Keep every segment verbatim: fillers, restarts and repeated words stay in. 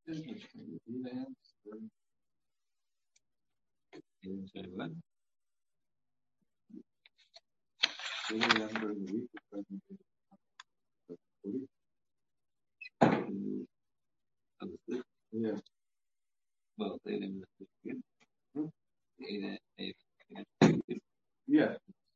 Yeah. Well, they didn't. Yeah.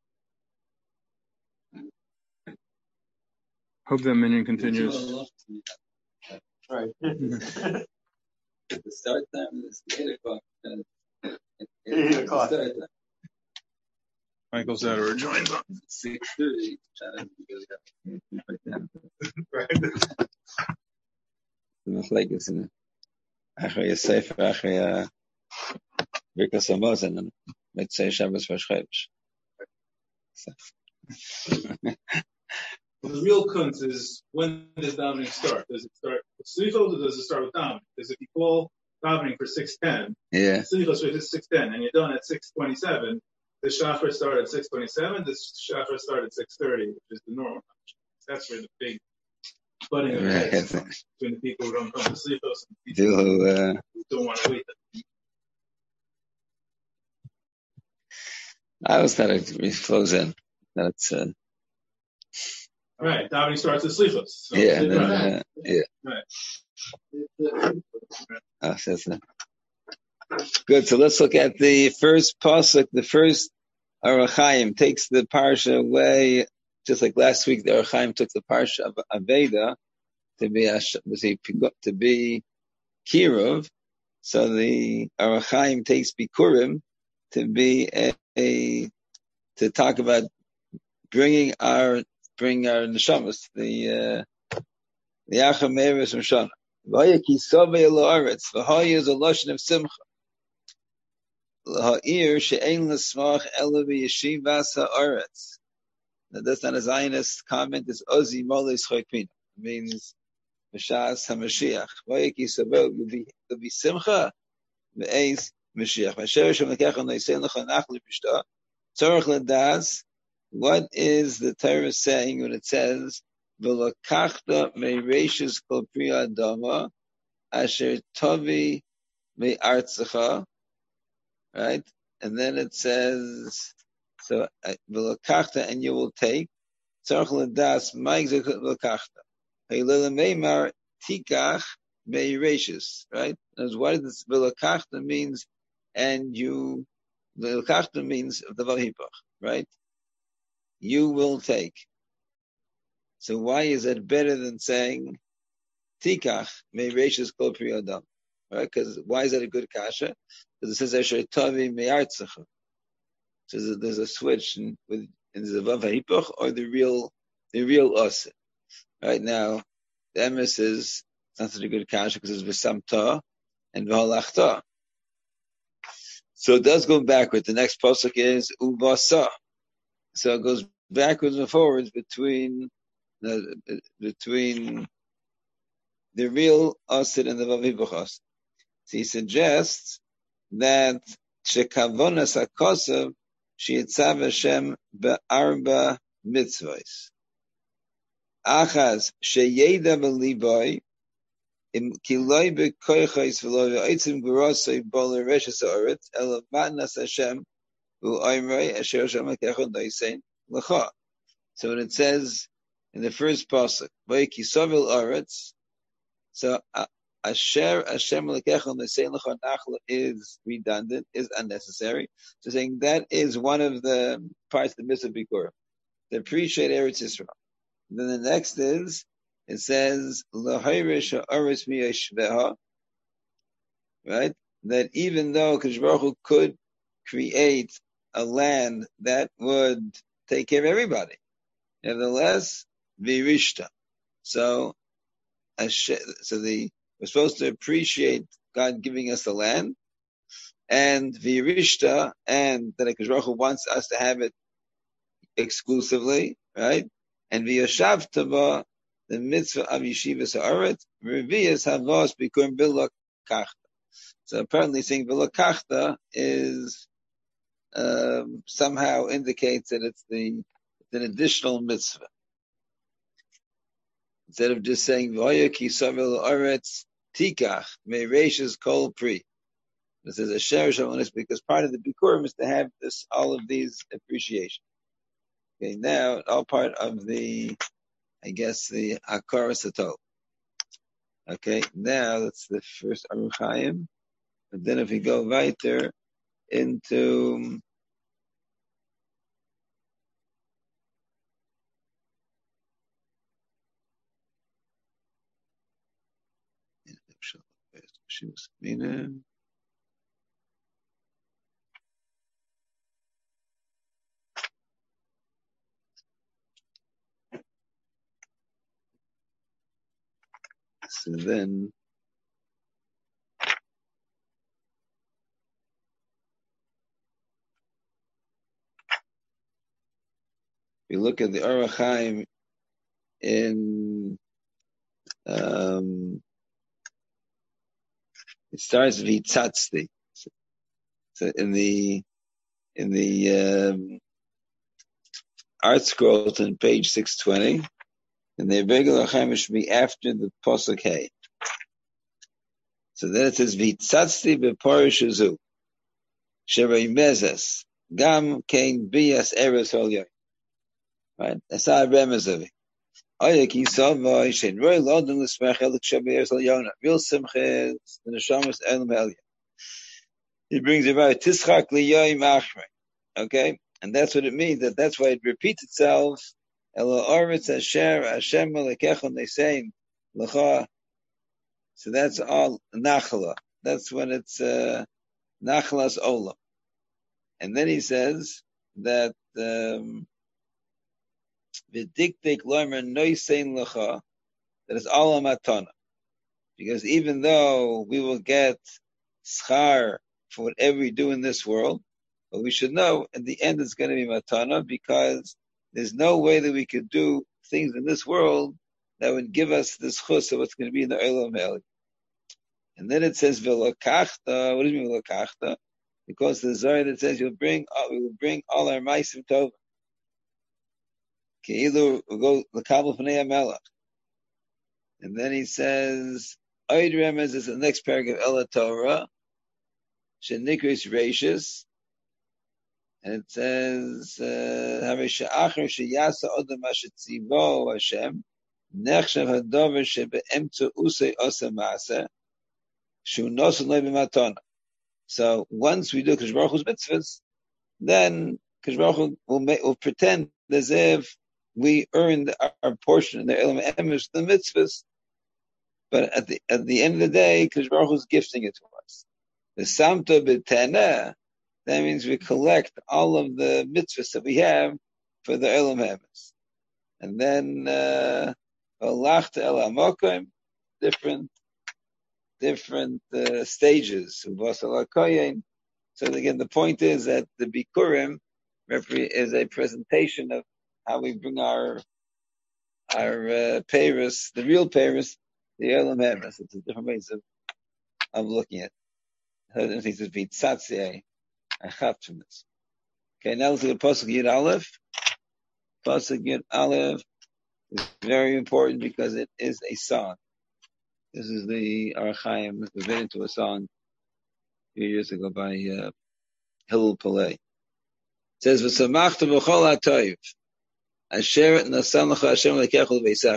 Hope that minyan continues. Right. The start time is eight o'clock. Eight o'clock. Michael Zador joins on. Six thirty. Right. Like it's in Achri Sefer Achri Birkas Hamazon and let's say Shabbos Vashchevish. The real kunz is, when does davening start? Does it start with slichos or does it start with davening? Because if you call davening for six ten, yeah, slichos is six ten, and you're done at six twenty-seven, the shafar start at six twenty-seven, the shafar start at six thirty, which is the normal time. That's where the big butting of right. heads comes between the people who don't come to slichos and the people Do, uh, who don't want to wait. I always thought it flows in. That it's uh, Right, davening starts with slichos. So yeah, right. then, uh, yeah. Right. Oh, so that's, uh, good. So let's look at the first pasuk. The first Orach Chaim takes the parsha away, just like last week. The Orach Chaim took the parsha of Aveda to be to be Kiruv. So the Orach Chaim takes Bikurim to be a, a to talk about bringing our bring our neshamas, the uh, the Acham Meres Mishana. V'haya ki sovei la'aretz, v'haya is a lashon of simcha. L'ha'ir she'ein l'smach ela v'yeshivas ha'aretz. Now that's not a Zionist comment. It's ozi moles choykpina. It means Meshas HaMashiach. V'haya ki sovei will be simcha v'eis Mashiach. V'asher Hashem lekecha noisen l'cha nachli pishta. Tzorach l'das. What is the Torah saying when it says, "V'lakachta me'reishis kol pri adama asher tovi me'artzecha," right? And then it says, "So v'lakachta, and you will take." Tzarich l'das ma'ik v'lakachta. Heilele meimar tikach me'reishis, right? As what does v'lakachta means? And you, v'lakachta means the vahipach, right? You will take. So why is it better than saying tikach me'reishis kol pri adam? Right? Because why is that a good kasha? Because it says asher tavi me'artzecha. So there's a switch in, with in the vav ha'ipach or the real the real us. Right now, the emes is not such a good kasha because it's v'samta and v'halachta. So it does go backward. The next pasuk is uvasa. So it goes backwards and forwards between the between the real asid and the vavibach asid. So he suggests that shekavonas hakosav sheyitzav Hashem be'arba mitzvos. Achaz sheyeda b'liboy im kiloi bekoychos v'lo v'oitzim gurosoi bol reshes haaretz ela matnas Hashem u'oimrei asher Hashem lekecha noisen l'cha. So when it says in the first pasuk, "Vayki sovil aretz," so Asher Hashem lekecha noisen l'cha nachla is redundant, is unnecessary. So saying that is one of the parts of the mitzvah bikurim, to appreciate Eretz Yisrael. Then the next is it says l'hayrish ha'aretz miyashveha, right? That even though Kadosh Baruch Hu could create a land that would take care of everybody, nevertheless, virishta. So, so the we're supposed to appreciate God giving us the land, and virishta, and that Kadosh Baruch Hu wants us to have it exclusively, right? And v'yashavtava, the mitzvah of yeshivas haaretz, revias havos bikurim v'lakachta. So apparently, saying v'lakachta is um, somehow indicates that it's the it's an additional mitzvah. Instead of just saying v'hoya ki savel haaretz tikach meiresh's kol pri. This is a sherish on this because part of the bikurim is to have this, all of these appreciation. Okay, now all part of the, I guess the akara satol. Okay, now that's the first Aruch Chaim. But then if we go weiter into so then we look at the Aruch Chaim in um, it starts v'tzatzti. So, so in the in the um, art scroll on page six twenty, and the regular Chaim should be after the posuk hay. So then it says v'tzatzti b'porish hazu sherei mezes gam kein bias eres hol yoy. Right, that's our remez of it. Oyeki savai shen roy lodin l'smech elik shabei eres hol yona. Real simcha is the neshamas elam elya. He brings about tischak liyoy machmei. Okay, and that's what it means. That that's why it repeats itself. Elo oritz asher Hashem melekechon nesein lecha. So that's all nachala. That's when it's uh, nachalas olam. And then he says that um, v'diktik lomer noisein lecha, that is all matana. Because even though we will get schar for whatever we do in this world, but we should know at the end it's going to be matana, because there's no way that we could do things in this world that would give us this chus of what's going to be in the olam ha'eli. And then it says v'lokachta. What does it mean v'lokachta? Because the Zohar that says you'll bring, uh, we will bring all our ma'asim tova. Keilu will go l'kabel fnei hamelach. And then he says, Oid Remez is the next paragraph, Ela Torah, Shenikris Rashis, and it says, Harisha Acher Sheyasa Odom Ashetzivo Hashem, Nechshav Hadover Shebe'emtzu Usei Osa Maaseh, Shu Nosun Lei B'matona. So once we do Kadosh Baruch Hu's mitzvahs, then Kadosh Baruch Hu will, make, will pretend as if we earned our portion in the Elam Emesh, the mitzvahs. But at the at the end of the day, Kadosh Baruch Hu is gifting it to us. The Samta B'Tana, that means we collect all of the mitzvahs that we have for the Elam Emesh. And then Alachta El Amokim, different different uh, stages. So again, the point is that the Bikurim is a presentation of how we bring our our uh, Paris, the real Paris, the Elam Emes. It's a different ways of, of looking at it. I don't think it's be Tzatzei. I have from this. Okay, now let's look at Pasuk Yud Aleph. Pasuk Yud Aleph is very important because it is a song. This is the Aruch Chaim that was made into a song a few years ago by uh, Hillel Palei. It says, "V'samachta b'chol ha'toiv, asher nasan lecha Hashem lekecha l'veisecha."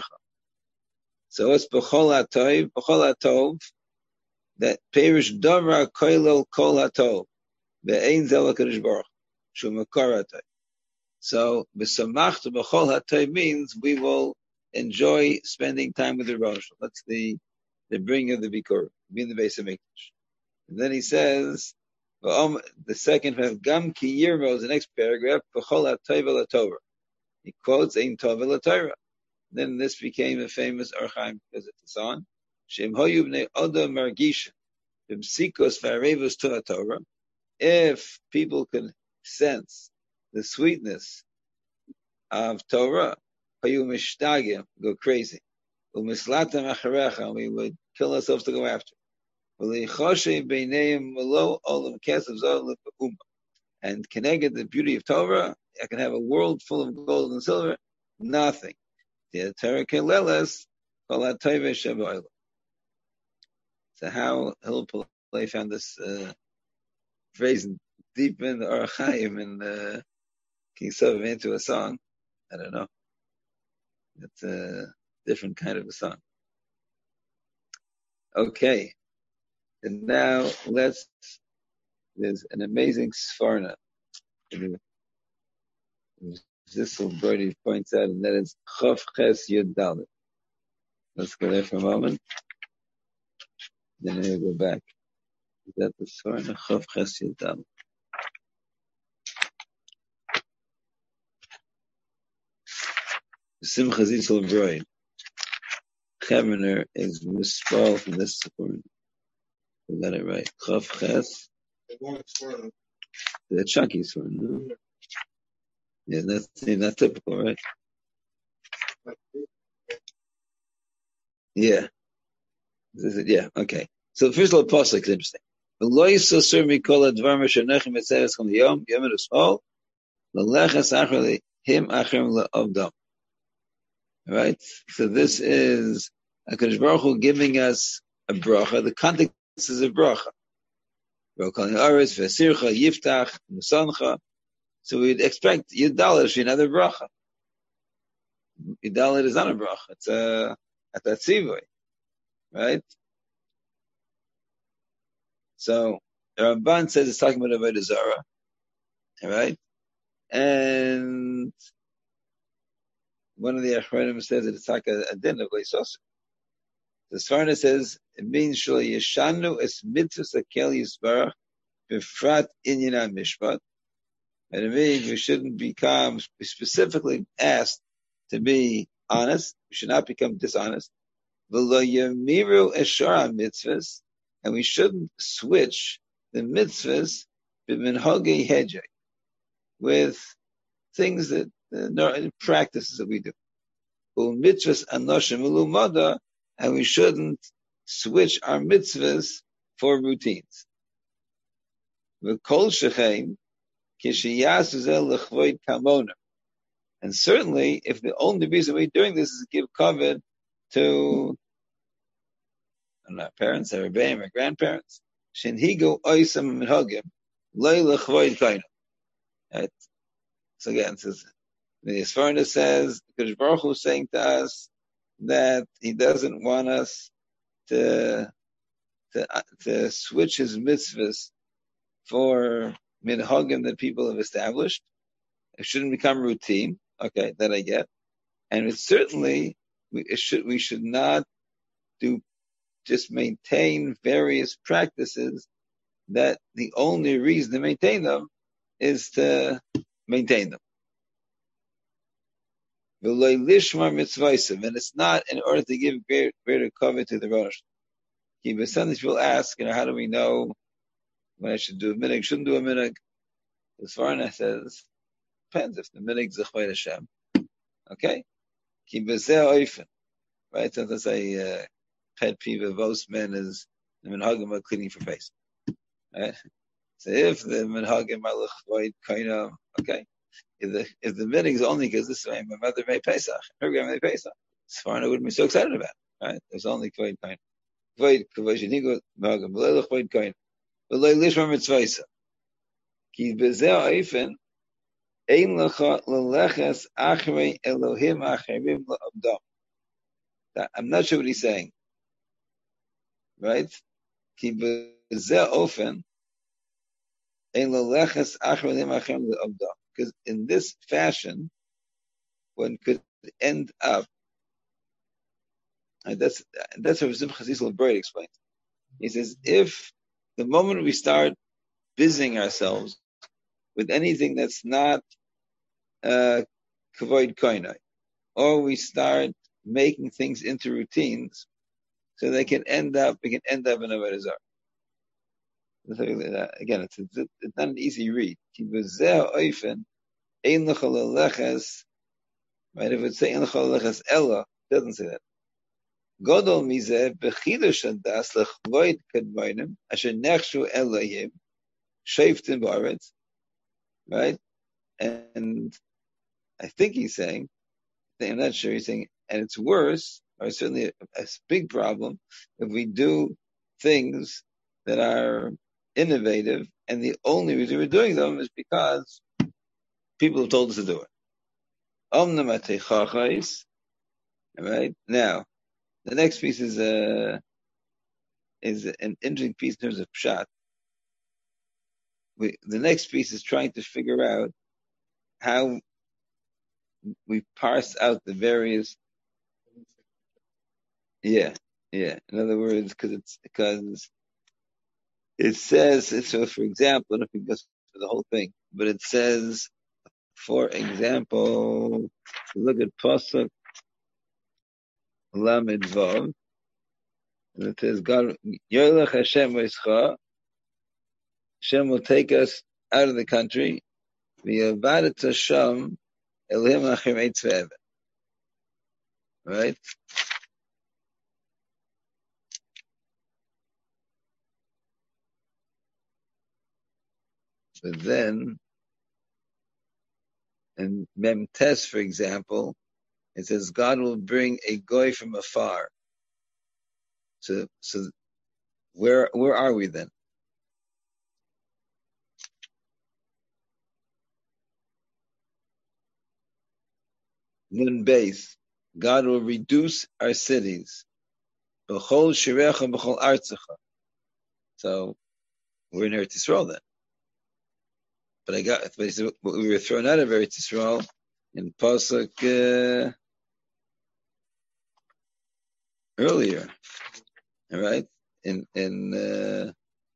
So it's b'chol ha'toiv, b'chol ha'tov, that perish davar koilel kol ha'tov, ve'ein zel ha'kadosh baruch shu makor ha'toiv. So v'samachta b'chol ha'toiv means we will enjoy spending time with the Rosh. That's the the bringing of the Bikur, being the base of Mikdash. And then he says, the second from Gam Ki Yirmo is the next paragraph, B'chol HaTov LaTorah. He quotes Ein Tov LaTorah. Then this became a famous Aruch Chaim because it's a song. Shem Hoyu B'nei Oda Margisha, B'msikos V'arevos to HaTorah. If people could sense the sweetness of Torah, Hoyu Mishtagim, go crazy. U'mislatam acharecha, we would kill ourselves to go after. And connected the beauty of Torah, I can have a world full of gold and silver, nothing. The Torah can let us. So how Hillel Palei found this uh, phrase deep in the Orach Chaim and uh, King Sov into a song, I don't know. It's a different kind of a song. Okay, and now let's. There's an amazing Sforna. Zissel Brody points out, and that is Chof Ches Yud Dalet. Let's go there for a moment. Then we'll go back. Is that the Sforna? Chof Ches Yud Dalet. Simcha Zissel Brody. Chevener is misspelled from this Sforna. We got it right. Chof Ches. The chunky Sforna. No? Yeah, that's not typical, right? Yeah. This is, yeah, okay. So first of all, Pasuk is interesting. Right? So this is HaKadosh Baruch Hu giving us a bracha. The context is a bracha. So we'd expect Yudalit to be another bracha. Yudalit is not a bracha. It's a, a tzivui. Right? So, the Ramban says it's talking about Avodah Zarah. Right? And one of the Achronim says that it's like a, a din of Leisos. The Sforna says it means Shul Yeshanu es mitzvahs akel yisbarach b'frat inyan mishpat. And it means we shouldn't become specifically asked to be honest. We should not become dishonest. V'lo yamiru eshara mitzvahs, and we shouldn't switch the mitzvahs b'minhagei hedjei, with things that uh, practices that we do. Mitzvahs anoshim ulumada, and we shouldn't switch our mitzvahs for routines. V'kol shechein kishiyasu zel lechvoid kamona. And certainly, if the only reason we're doing this is to give covet to our parents, our rebbeim, our grandparents, shenhigu oisam minhagim loy lechvoid kaina. Right? So again, it says, the Sforna says, Kadosh Baruch Hu is saying to us that He doesn't want us to to to switch His mitzvahs for minhagim that people have established. It shouldn't become routine. Okay, that I get. And it's certainly we it should we should not do just maintain various practices that the only reason to maintain them is to maintain them. And it's not in order to give greater, greater cover to the Rosh. Sometimes people ask, you know, how do we know when I should do a minhag, shouldn't do a minhag? The Sforna says, depends if the minhag is Zechvei Hashem. Okay? Right? Sometimes I uh, pet peeve of most men is the minhagim are cleaning for face. Right? So if the minhagim are Zechvei Kaina, okay? If the if the minhag is only because this way my mother made Pesach, her grandma made Pesach, Sforna wouldn't be so excited about it, right? There's only Kvoid Kain. Kvoid Kvoid Shenigo Minhagim B'leil Kvoid Kain B'leil Lishma Mitzvaysa Ki B'zeh Oifen Ein Lecha Leleches Achrei Elohim Acherim L'Abdam. I'm not sure what he's saying, right? Ki B'zeh Oifen Ein Leleches Achrei Elohim Acherim L'Abdam. Because in this fashion, one could end up, and that's that's what Simcha Zissel Brody explains. He says, if the moment we start busying ourselves with anything that's not kavod uh, koinai, or we start making things into routines, so they can end up, we can end up in a Avodah Zarah. Again, it's, it's, it's not an easy read. Right? If it's saying Ella, it doesn't say that. Godol mizeh bechidush hadas lechvoid kadmonim asher nechshu Elohim shaftim ba'aretz. Right? And I think he's saying, I'm not sure he's saying, and it's worse, or certainly a, a big problem, if we do things that are innovative, and the only reason we're doing them is because people have told us to do it. Omnam ateichachais. All right. Now, the next piece is a is an interesting piece in terms of pshat. We, the next piece is trying to figure out how we parse out the various. Yeah, yeah. In other words, because it's because it says so. For example, if we go for the whole thing, but it says, for example, look at pasuk Lamed Vav, and it says, "God, Yolech Hashem Escha." Hashem will take us out of the country. V'yavadet Hashem Elohim Achim Eitz Ve'evet. Right? But then, in Mem Tes, for example, it says God will bring a goy from afar. So, so where where are we then? Nun base. God will reduce our cities. B'chol shirecha b'chol artzecha. So we're in Eretz Yisrael then. But I got, but we were thrown out of Eretz Yisrael in pasuk uh, earlier, all right? In in uh,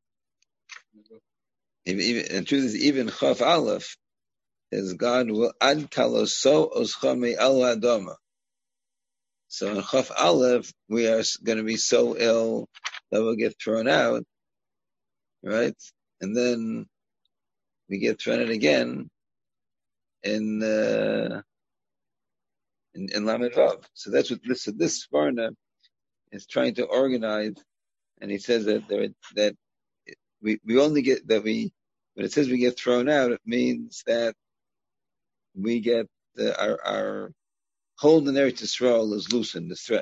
even, even the truth is even Chaf Aleph is God will ad kaloso oschame al adama. So in Chaf Aleph we are going to be so ill that we'll get thrown out, right? And then we get thrown out again in uh, in, in Lamed Vav. So that's what this so this Sforno is trying to organize, and he says that there, that we we only get that we when it says we get thrown out, it means that we get the, our our hold in Eretz Yisrael is loosened, the threat.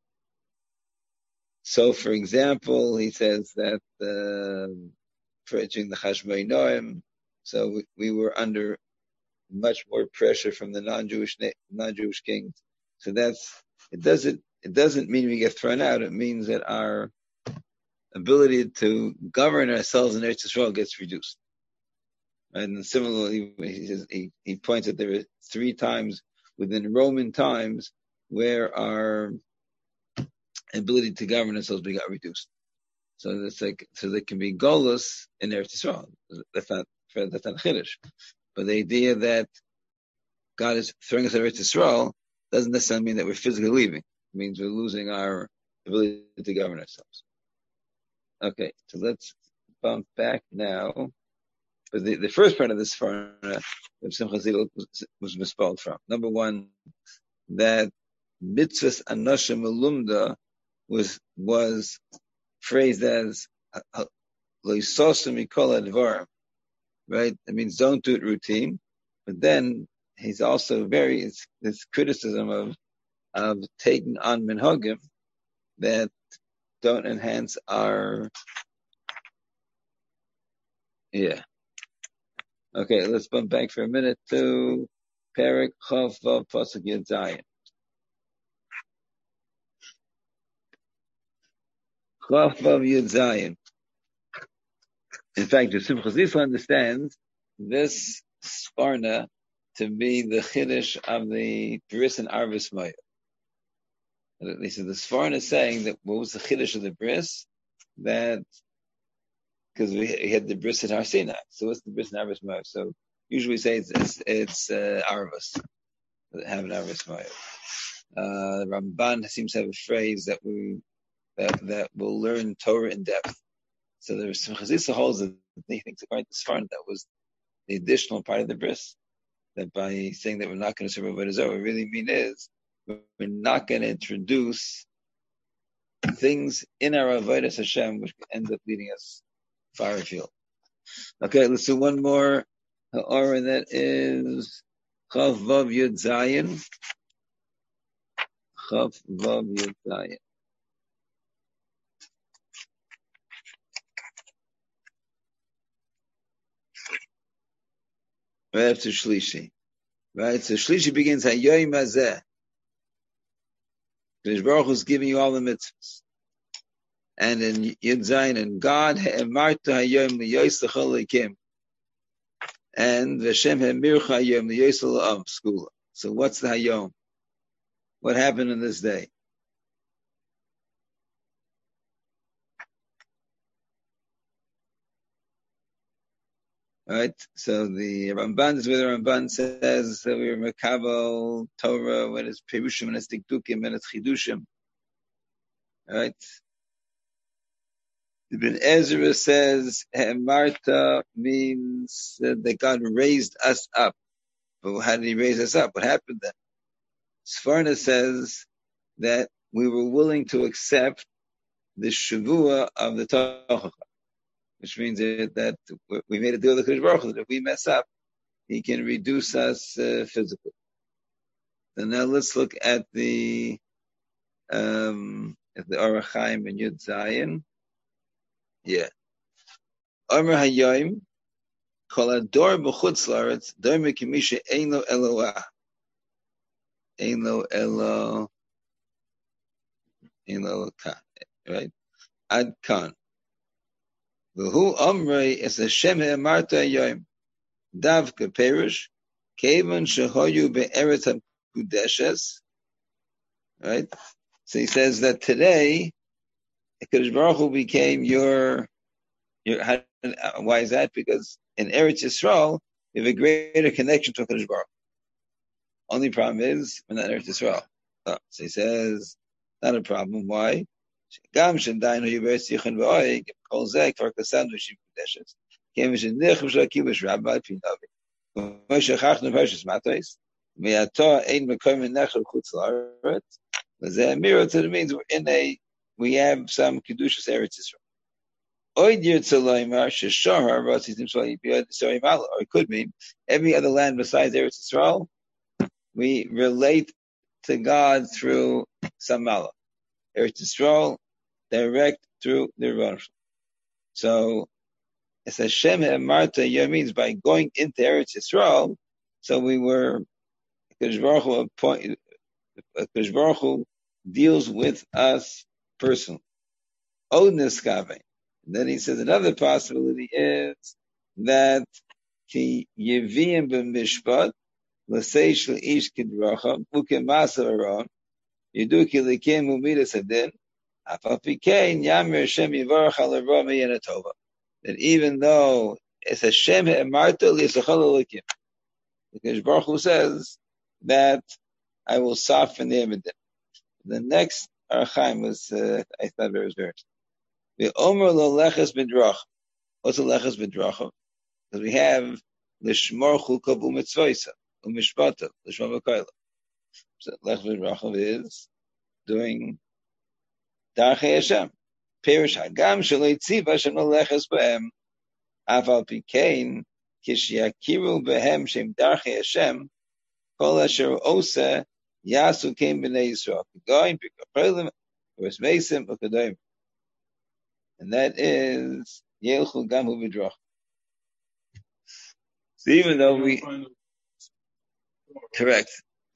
So, for example, he says that uh, for during the Chashmei Noam, so we, we were under much more pressure from the non-Jewish non-Jewish kings. So that's it. Doesn't it doesn't mean we get thrown out. It means that our ability to govern ourselves in Eretz Yisrael gets reduced. And similarly, he says he, he points that there are three times within Roman times where our ability to govern ourselves we got reduced. So that's like so there can be golus in Eretz Yisrael. That's not that's not Chiddush. But the idea that God is throwing us out of Eretz Yisrael doesn't necessarily mean that we're physically leaving. It means we're losing our ability to govern ourselves. Okay, so let's bump back now. But the, the first part of this Sforno that Simcha Zidel was, was misspelled from. Number one, that mitzvahs anoshim melumda was was phrased as loisosim mikol advarim. Right? It means don't do it routine. But then he's also very, it's this criticism of, of taking on minhagim that don't enhance our, yeah. Okay, let's bump back for a minute to Perek Chav Vav Pasuk Yud Zayin. Chav Vav Yud Zayin. In fact, the Simcha Zisla understands this Sforno to be the Chiddush of the Bris and Arvis Maya. He said the Sforno is saying that what was the Chiddush of the Bris? That because we, we had the Bris at Har Sinai. So what's the Bris and Arvis Maya? So usually we say it's it's, it's uh, Arvis. Have an Arvis Maya. Uh, Ramban seems to have a phrase that we that that will learn Torah in depth. So there was some Chazisa holds that he thinks according to Sforno that was the additional part of the bris. That by saying that we're not going to serve Avodah Zarah, what we really mean is we're not going to introduce things in our Avodas Hashem which end up leading us far afield. Okay, let's do one more Ha'ara, and that is Chav Vav Yud Zayin. Chav Vav Yud Zayin. right after Shlishi. Right? So Shlishi begins Hayoim Hazeh. Because Baruch Hu is giving you all the mitzvahs. And in Yud Zayin, and God Ha'emarta Hayoim L'Yoyslech Ha'Lekim. And V'Shem Ha'emircha Hayoim L'Yoyslech L'Am Skula. So what's the Hayom? What happened on this day? Right? So the Ramban is where the Ramban says that we were Makabel Torah when it's Perushim and it's Dikdukim and it's Chidushim. Right? Ibn Ezra says Marta means that God raised us up. But how did he raise us up? What happened then? Sforna says that we were willing to accept the Shavua of the Tochacha, which means that we made a deal with the Kodesh Baruch Hu that if we mess up, he can reduce us uh, physically. So now let's look at the um, at the Orach Chaim and Yud Zayin. Yeah. Omer Hayoim Kol Ador B'chutz La'aretz Dor Mekimisha Ein Lo Eloah Ein Lo Elo Ein Lo Kan, right? Ad Kan V'hu Omrei Es Hashem Ha'emarta Hayoim Davka Perush Kevan Shehoyu Be'eretz HaKudeshes, right? So he says that today Hakadosh Baruch Hu became your your. How, why is that? Because in Eretz Yisrael you have a greater connection to Hakadosh Baruch Hu. Only problem is we're not in Eretz Yisrael. Oh, so he says not a problem. Why? Gam Shendayin Hu Yiberes Yichon V'Oig Kol Zeh Kvar Kasan V'Shim Kudeshes Kem V'Shenich V'Shakibush Rabbi Pinavi Moshe Chachnu Parshas Matos Me'ato Ein Mekom Menachel Chutz La'aretz. V'Zeh Miro to the means we're in a we have some Kedushas Eretz Yisrael. Oid Yirtzaloimar Sheshahar V'Asitim Shal Yibiyad Yisrael Malo. Or it could mean every other land besides Eretz Yisrael, we relate to God through some Malo. Eretz Yisrael, direct through the Rebbeinu. So, as Hashem Marta Yom means by going into Eretz Yisrael, so we were, Hakadosh Baruch Hu appoint, Hakadosh Baruch Hu deals with us personally. Od Niskave. And then he says another possibility is that ki Yevim b'mishpat l'sei shel ish kidracha u'kemasa aron yidu ki likim u'midas hadin afal pikein yamir Hashem yivarach al arba miyana tova. That even though it's Hashem ha'emarta li'sachal likim, because Baruch Hu says that I will soften the evidence. The next Archaim was, uh, I thought it was very interesting. The Omer lo leches b'drach. What's a leches b'drach? Because we have l'shmor chukav u'mitzvoisa u'mishpata l'shmor v'koila. So leches b'drach is doing darchei Hashem. Perish hagam shelo yitziv Hashem lo leches b'hem aval pikein kishiyakiru b'hem shem darchei Hashem kol asher osa yasu kein b'nei Yisrael k'goyim b'kacholim v'esmeisim v'kadoyim. And that is Yelchu Gamu B'drach. So even though we correct,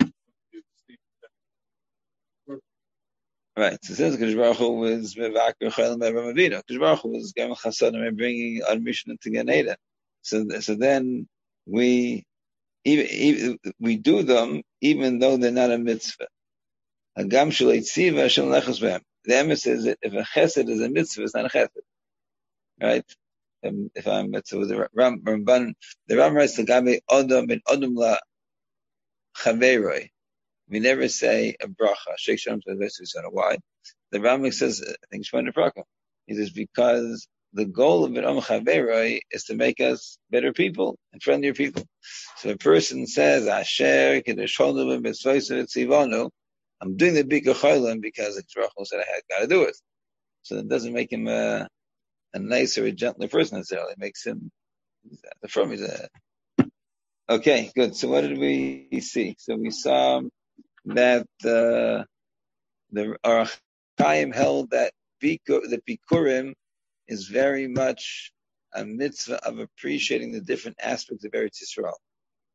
right? So since Hakadosh Baruch Hu was Mevaker Chayil Me'Avraham Avinu, Hakadosh Baruch Hu was Gam Chasadim and bringing our mission into Gan Eden. So so then we even, even we do them even though they're not a mitzvah. Hagam Shalei Tziva Hashem Lechus B'hem. The emphasis is that if a chesed is a mitzvah, it's not a chesed, right? Um, if I'm mitzvah, the Ram, Ramban, the Ram writes the Gabi Odom and Odom la Chaveroi. We never say a bracha. Sheikh Shalom says this is why. The Ram says, I think Shmona Pracha. He says because the goal of an Om Chaveroi is to make us better people and friendlier people. So a person says Asher Kedesh Hodom B'Tzvoisav Tzivonu. I'm doing the Bikkur Cholim because the Baruch Hu said I had got to do it. So it doesn't make him a, a nicer, a gentler person necessarily. It makes him the from he's a okay, good. So what did we see? So we saw that uh, the Orach Chaim held that Bikur, the Bikurim is very much a mitzvah of appreciating the different aspects of Eretz Yisrael.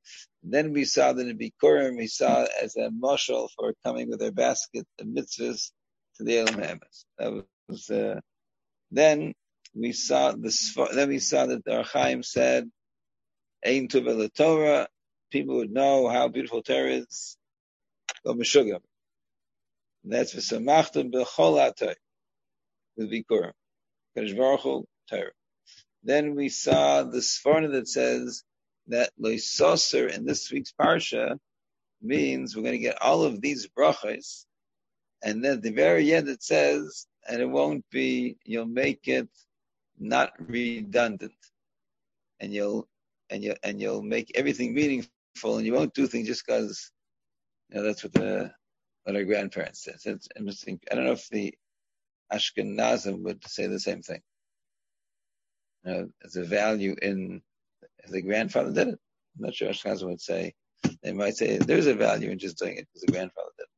Then we saw the Bikurim, we saw as a mashal for coming with their basket of mitzvahs to the Elam Hamas. That was, uh, then we saw the, then we saw that the Archaim said, Ein Tuva Torah, people would know how beautiful Torah is, go Meshugam. That's for Samachtum B'chol HaTorah, with Bikurim. Kadosh Baruch Hu, Torah. Then we saw the Sforna that says that Loisoser in this week's Parsha means we're going to get all of these brachas, and then at the very end it says, and it won't be, you'll make it not redundant, and you'll and you and you'll make everything meaningful, and you won't do things just because, you know, that's what the what our grandparents said. So it's interesting. I don't know if the Ashkenazim would say the same thing. You know, there's a value in if the grandfather did it. I'm not sure Ashkenazim would say. They might say there's a value in just doing it because the grandfather did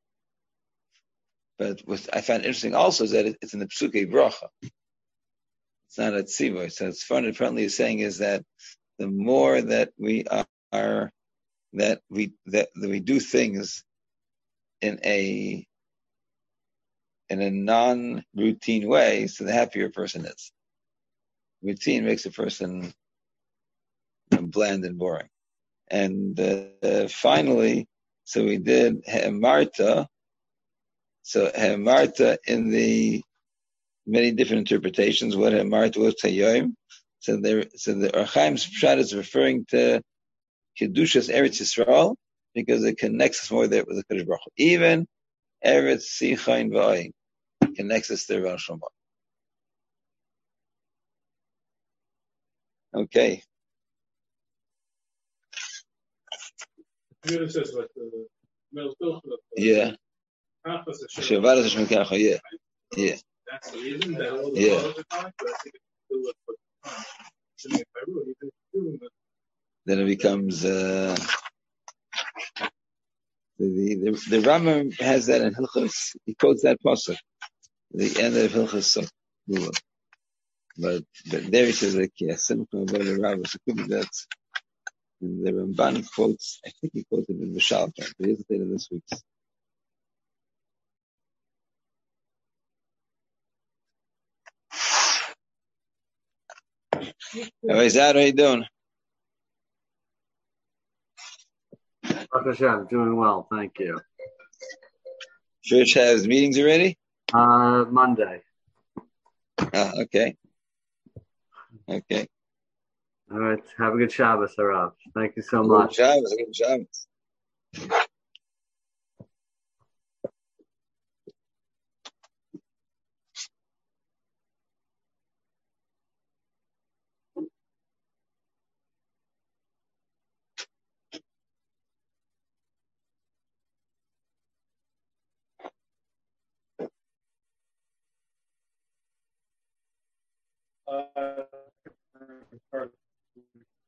it. But what I find interesting also is that it, it's in the Psuke Bracha. It's not a tzivur. So it's fun. Apparently, is saying is that the more that we are, that we that, that we do things in a in a non-routine way, so the happier a person is. Routine makes a person bland and boring. And uh, finally, so we did Marta. So Marta in the many different interpretations. What Marta was Tayyim. So there, so the Archaim's Pshat is referring to Kedushas Eretz Yisrael because it connects us more there with the Kadosh Baruch Hu. Even Eretz Sichain V'Ayin connects us to Rebbeinu Shalom. Okay. It says like the middle filter. Yeah. Shabbat Hashem Kacha. Yeah. Yeah. That's the reason that all the Yeah. colors are fine, but I think it's still what for the time. Then it becomes uh, the the the, the Rambam has that in Hilchos. He quotes that pasuk, the end of Hilchos Sot. But but there he says like yeah, simple about the Rambam. So could be that. And the Ramban quotes. I think he quoted in the Mishal, but he hasn't in this week's. How is that? How you doing? Baruch Hashem, doing well, thank you. Church has meetings already? Uh, Monday. Ah, okay. Okay. All right, have a good Shabbos, Harav. Thank you so Good much. Shabbos, good Shabbos. Uh,